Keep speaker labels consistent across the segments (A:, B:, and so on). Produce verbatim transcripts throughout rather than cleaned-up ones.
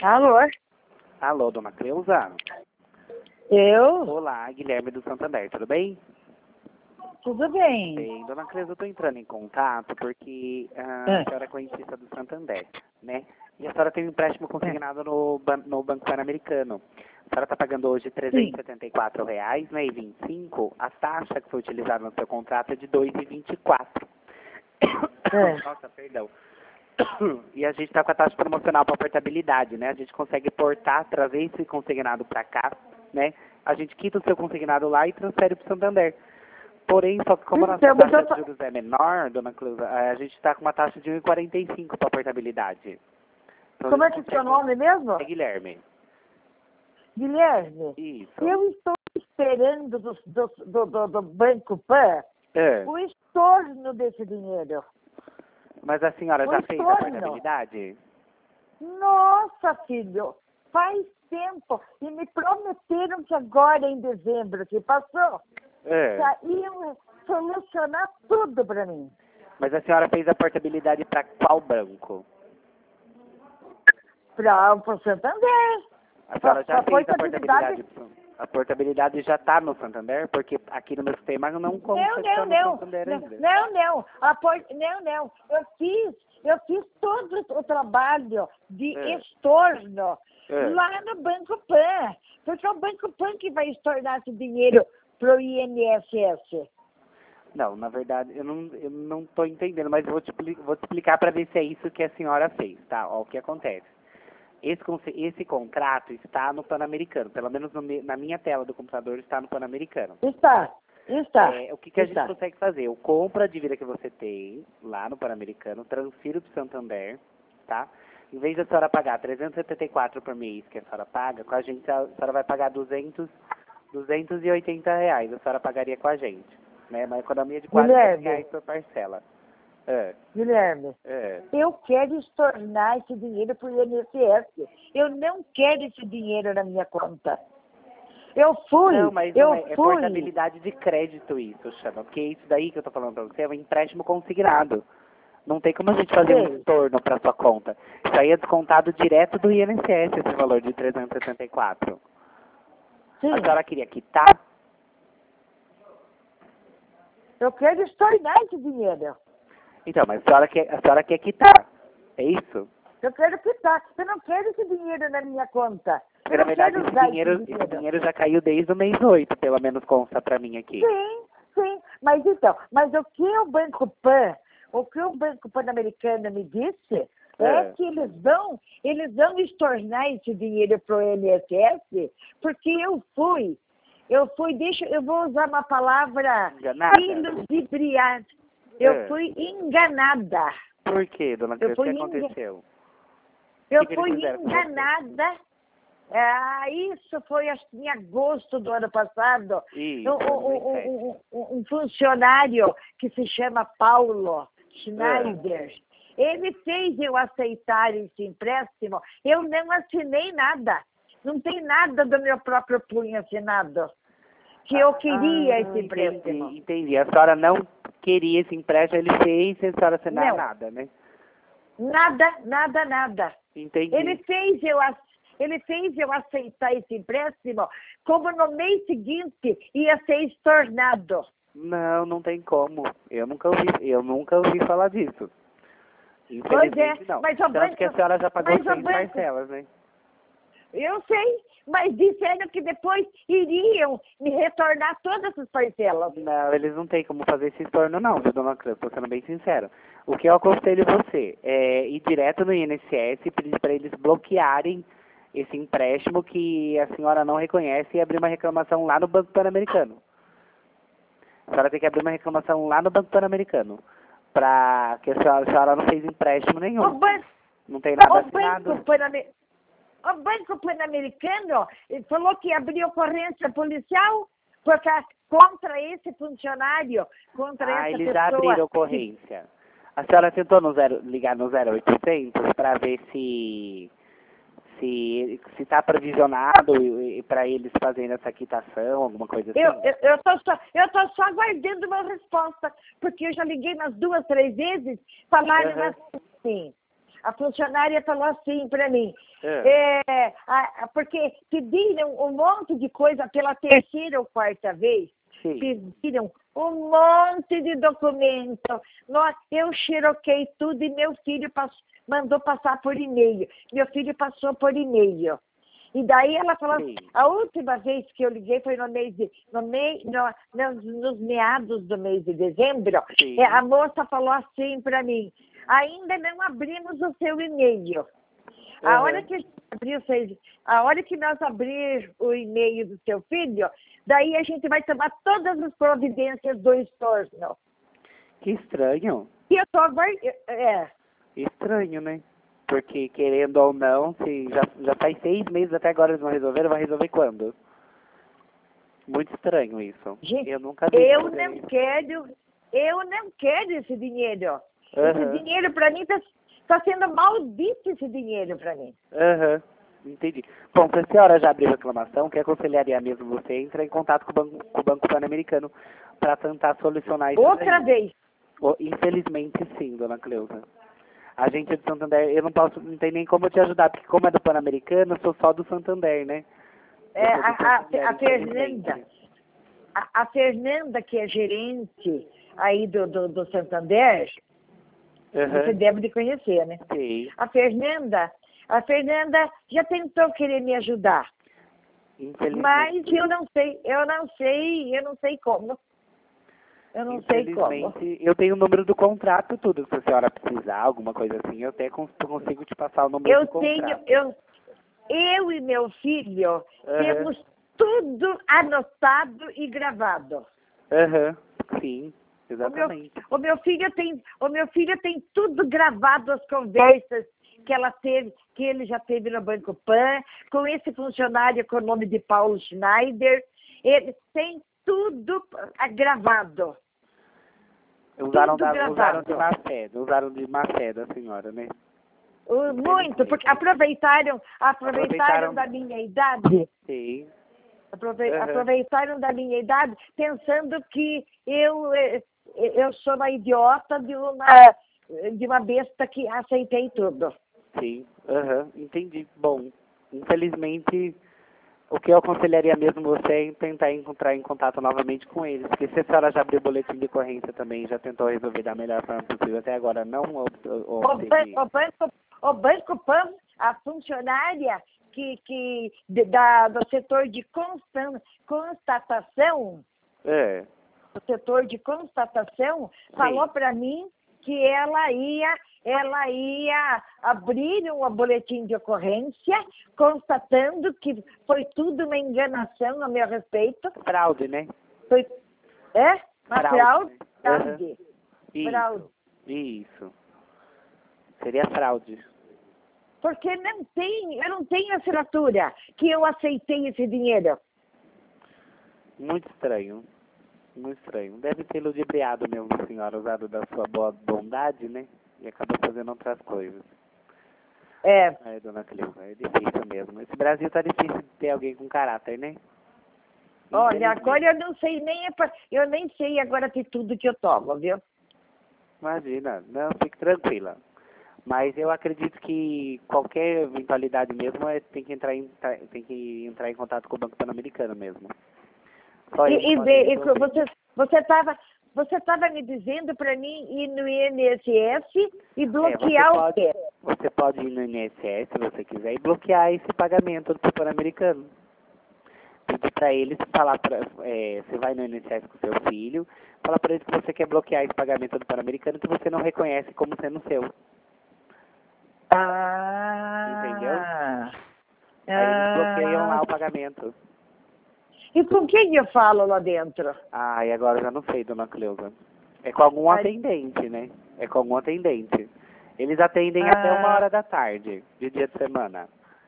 A: Alô?
B: Alô, dona Cleusa?
A: Eu?
B: Olá, Guilherme do Santander, tudo bem?
A: Tudo bem.
B: Bem, dona Cleusa, eu estou entrando em contato porque ah,
A: É.
B: a senhora é conhecida do Santander, né? E a senhora tem um empréstimo consignado no, ban- no Banco Pan-Americano. A senhora está pagando hoje trezentos e setenta e quatro reais, né, e vinte e cinco. A taxa que foi utilizada no seu contrato é de dois reais e vinte e quatro.
A: É.
B: Nossa, perdão. E a gente está com a taxa promocional para portabilidade, né? A gente consegue portar, trazer esse consignado para cá, né? A gente quita o seu consignado lá e transfere para o Santander. Porém, só que como a nossa
A: Então, mas
B: taxa
A: eu
B: de
A: tô-
B: juros é menor, dona Cleusa, a gente está com uma taxa de um real e quarenta e cinco para portabilidade. Então,
A: Como
B: a
A: é
B: gente
A: que é o seu
B: consegue-
A: nome mesmo?
B: É Guilherme.
A: Guilherme.
B: Isso.
A: Eu estou esperando do, do, do, do- do Banco Pan
B: É.
A: o estorno desse dinheiro.
B: Mas a senhora
A: O
B: já fez a
A: estorno.
B: portabilidade?
A: Nossa, filho, faz tempo. E me prometeram que agora, em dezembro, que passou,
B: É.
A: já iam solucionar tudo para mim.
B: Mas a senhora fez a portabilidade para qual banco?
A: Para o Santander.
B: A senhora já
A: A
B: fez a
A: portabilidade-
B: portabilidade? A portabilidade já está no Santander? Porque aqui no meu sistema não consta
A: Não,
B: que está
A: não,
B: no
A: não.
B: Santander
A: Não,
B: ainda.
A: não, não. A por- Não, não. Eu fiz, eu fiz todo o trabalho de
B: É.
A: estorno
B: É.
A: lá no Banco Pan. Porque é o Banco Pan que vai estornar esse dinheiro para o I N S S.
B: Não, na verdade, eu não eu não estou entendendo, mas eu vou te, expli- vou te explicar para ver se é isso que a senhora fez, tá? Ó, o que acontece. Esse, conce- esse contrato está no Pan-Americano, pelo menos no me- na minha tela do computador está no Pan-Americano.
A: Está, está.
B: É, o que, que a
A: está.
B: gente consegue fazer? Eu compro a dívida que você tem lá no Pan-Americano, transfiro para o Santander, tá? Em vez da senhora pagar trezentos e setenta e quatro por mês que a senhora paga, com a gente a senhora vai pagar duzentos, duzentos e oitenta reais, a senhora pagaria com a gente, né? Uma economia de quase cem
A: Guilherme.
B: reais por parcela. É,
A: Guilherme,
B: é.
A: eu quero estornar esse dinheiro para o I N S S. Eu não quero esse dinheiro na minha conta. Eu fui,
B: Não, mas
A: eu
B: não é, é
A: fui.
B: portabilidade de crédito isso, chama. Porque isso daí que eu tô falando pra você é um empréstimo consignado. Não tem como a gente fazer um
A: Sei.
B: estorno para sua conta. Isso aí é descontado direto do I N S S, esse valor de trezentos e setenta e quatro.
A: Sim,
B: A senhora queria quitar?
A: eu quero estornar esse dinheiro.
B: Então, mas a senhora quer, a senhora quer quitar. É isso?
A: Eu quero quitar. Eu não quero esse dinheiro na minha conta. Eu
B: Porque, na
A: não
B: verdade,
A: quero
B: esse
A: usar
B: dinheiro,
A: esse
B: esse
A: dinheiro.
B: dinheiro já caiu desde o mês oito, pelo menos consta pra mim aqui.
A: Sim, sim. Mas então, mas o que o Banco Pan, o que o Banco Pan-Americano me disse é.
B: É.
A: que eles vão, eles vão estornar esse dinheiro para o I N S S, porque eu fui, eu fui, deixa, eu vou usar uma palavra
B: Enganada?
A: iludibriada. Eu
B: É.
A: fui enganada.
B: Por quê, dona
A: Eu
B: Cleusa? O que
A: fui enga-
B: aconteceu?
A: Eu
B: que que eles
A: fui
B: fizeram com você?
A: enganada. Ah, isso foi acho que em agosto do ano passado.
B: Isso,
A: Um, um-
B: dois mil e sete.
A: um- um- um funcionário que se chama Paulo Schneider. Ele fez eu aceitar esse empréstimo. Eu não assinei nada. Não tem nada do meu próprio punho assinado. Que eu queria
B: Ah,
A: esse empréstimo.
B: Entendi, entendi. A senhora não queria esse empréstimo, ele fez sem a senhora assinar
A: Não.
B: nada, né?
A: Nada, nada, nada.
B: Entendi.
A: Ele fez eu ac- ele fez eu aceitar esse empréstimo, como no mês seguinte ia ser estornado.
B: Não, não tem como. Eu nunca ouvi, eu nunca ouvi falar disso.
A: Pois
B: Infelizmente,
A: é,
B: não.
A: mas o
B: Tanto que a
A: banco-
B: senhora já pagou
A: mas o
B: seis
A: banco-
B: parcelas, né?
A: Eu sei, mas disseram que depois iriam me retornar todas as parcelas.
B: Não, eles não têm como fazer esse estorno não, viu, dona Cleusa? Tô sendo bem sincero. O que eu aconselho você é ir direto no I N S S e pedir para eles bloquearem esse empréstimo que a senhora não reconhece e abrir uma reclamação lá no Banco Pan-Americano. A senhora tem que abrir uma reclamação lá no Banco Pan-Americano. Pra que a senhora, a senhora não fez empréstimo nenhum.
A: O banco,
B: Não tem nada
A: o
B: assinado.
A: banco, Pan-Amer- o banco Pan-Americano ele falou que abriu ocorrência policial por ca- contra esse funcionário, contra
B: Ah,
A: essa
B: eles
A: pessoa.
B: já abriram ocorrência. A senhora tentou no zero, ligar no zero oitocentos para ver se se se está provisionado para eles fazerem essa quitação, alguma coisa assim?
A: Eu, eu, eu, tô só, eu tô só aguardando uma resposta, porque eu já liguei umas duas, três vezes, falaram
B: Aham.
A: assim, a funcionária falou assim para mim,
B: É.
A: é, a, a, porque pediram um monte de coisa pela terceira ou quarta vez,
B: Sim.
A: pediram um monte de documento. Nós, eu xeroquei tudo e meu filho passou, mandou passar por e-mail. Meu filho passou por e-mail. E daí ela falou,
B: Sim.
A: a última vez que eu liguei foi no mês de, no mês, no, nos, nos meados do mês de dezembro.
B: Sim.
A: É, a moça falou assim para mim, ainda não abrimos o seu e-mail. A
B: Uhum.
A: hora que a gente abriu, a hora que nós abrir o e-mail do seu filho, daí a gente vai tomar todas as providências do estorno.
B: Que estranho.
A: E eu tô aguardando. É.
B: Estranho, né? Porque, querendo ou não, se já, já faz seis meses até agora eles não resolveram, vai resolver quando? Muito estranho isso.
A: Gente,
B: eu nunca vi.
A: Eu não quero, eu não quero esse dinheiro.
B: Uhum.
A: Esse dinheiro para mim está tá sendo maldito esse dinheiro para mim.
B: Aham, uhum. Entendi. Bom, se a senhora já abriu reclamação, que aconselharia mesmo você entrar em contato com o Banco, com o Banco Pan-Americano para tentar solucionar isso.
A: Outra
B: daí.
A: vez.
B: Oh, infelizmente sim, dona Cleusa. A gente é de Santander, eu não posso, não tem nem como eu te ajudar, porque como é do Pan-Americano, eu sou só do Santander, né?
A: É,
B: Eu sou do
A: a, a,
B: Santander,
A: a
B: infelizmente.
A: Fernanda, a, a Fernanda, que é gerente aí do, do, do Santander,
B: Uhum.
A: você deve de conhecer, né?
B: Sim.
A: A Fernanda, a Fernanda já tentou querer me ajudar,
B: Infelizmente.
A: mas eu não sei, eu não sei, eu não sei como. Eu não sei como.
B: Infelizmente, eu tenho o número do contrato, tudo. Se a senhora precisar, alguma coisa assim, eu até cons- consigo te passar o número
A: Eu
B: do contrato.
A: tenho, eu, eu e meu filho
B: Uhum.
A: temos tudo anotado e gravado.
B: Aham, sim,
A: O meu,
B: exatamente.
A: o meu filho tem, o meu filho tem tudo gravado, as conversas que ela teve, que ele já teve no Banco Pan, com esse funcionário com o nome de Paulo Schneider. Ele tem tudo ah, gravado.
B: Usaram,
A: Tudo
B: da, usaram
A: gravado.
B: de má fé, usaram de má fé da senhora, né?
A: Uh, Muito, porque aproveitaram, aproveitaram
B: Aproveitaram-
A: da minha idade.
B: Sim.
A: Aprove-
B: Uhum.
A: Aproveitaram da minha idade, pensando que eu, eh, eu sou uma idiota de uma, de uma besta que aceitei tudo.
B: Sim, aham, entendi. Bom, infelizmente, o que eu aconselharia mesmo você é tentar entrar em contato novamente com eles, porque se a senhora já abriu o boletim de ocorrência também, já tentou resolver da melhor forma possível, até agora não ob-
A: O,
B: obteve.
A: ban- o, banco, o Banco Pan, a funcionária que, que, de- da, do setor de constan, constatação,
B: É,
A: o setor de constatação, falou para mim que ela ia, ela ia abrir um boletim de ocorrência, constatando que foi tudo uma enganação a meu respeito.
B: fraude, né?
A: Foi, é? Uma fraude?
B: Fraude, né?
A: Fraude.
B: Isso,
A: Fraude.
B: isso. Seria fraude.
A: Porque não tem, eu não tenho assinatura que eu aceitei esse dinheiro.
B: Muito estranho. Muito estranho. Deve ter ludibriado mesmo a senhora, usado da sua boa bondade, né? E acabou fazendo outras coisas.
A: É.
B: É, dona Cleusa, é difícil mesmo. Esse Brasil tá difícil de ter alguém com caráter, né?
A: Olha,
B: Infelizmente.
A: agora eu não sei nem, eu nem sei agora de tudo que eu tomo, viu?
B: Imagina, não, fique tranquila. Mas eu acredito que qualquer eventualidade mesmo é, tem, que entrar em, tá- tem que entrar em contato com o Banco Pan-Americano mesmo. Só
A: E,
B: eles
A: e,
B: podem
A: ve- e
B: resolver.
A: você você estava você tava me dizendo para mim ir no I N S S e
B: É,
A: bloquear
B: você
A: o
B: pode,
A: quê?
B: você pode ir no I N S S se você quiser e bloquear esse pagamento do Pan-Americano. Pedir para eles falar, pra, é, você vai no I N S S com seu filho, fala para eles que você quer bloquear esse pagamento do Pan-Americano que você não reconhece como sendo seu.
A: Ah,
B: Entendeu? Aí eles bloqueiam lá
A: ah.
B: o pagamento.
A: E com quem eu falo lá dentro?
B: Ah, e agora eu já não sei, dona Cleusa. É com algum
A: Ai.
B: atendente, né? É com algum atendente. Eles atendem
A: Ah.
B: até uma hora da tarde, de dia de semana.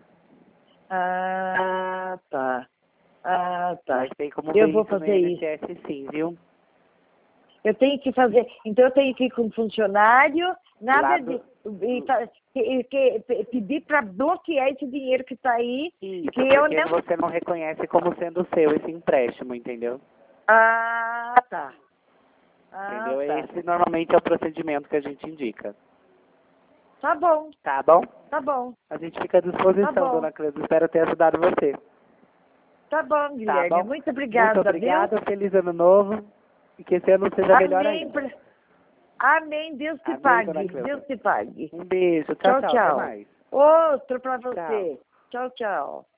A: Ah, tá. Ah, tá.
B: Mas tem como
A: Eu
B: ver
A: vou
B: isso no
A: fazer
B: I N
A: isso.
B: S S sim, viu?
A: Eu tenho que fazer. Então eu tenho que ir com um funcionário, nada
B: Lá
A: de.
B: do-
A: e fa- que- que- pe- pedir para bloquear esse dinheiro que está aí,
B: Isso,
A: que eu
B: porque
A: não.
B: você não reconhece como sendo seu esse empréstimo, entendeu?
A: Ah, tá. Ah,
B: Entendeu?
A: tá.
B: Esse normalmente é o procedimento que a gente indica.
A: Tá bom.
B: Tá bom?
A: Tá bom.
B: A gente fica à disposição,
A: Tá bom.
B: dona Cleusa. Espero ter ajudado você.
A: Tá bom, Guilherme.
B: Tá bom?
A: Muito obrigada,
B: Muito obrigado.
A: viu?
B: Feliz ano novo. E que esse ano seja melhor
A: Amém.
B: ainda.
A: Pra- Amém. Deus te
B: Amém,
A: pague.
B: dona Cleusa.
A: Deus te pague.
B: Um beijo. Tchau,
A: Tchau,
B: tchau.
A: tchau.
B: Até mais.
A: Outro pra você. Tchau, tchau.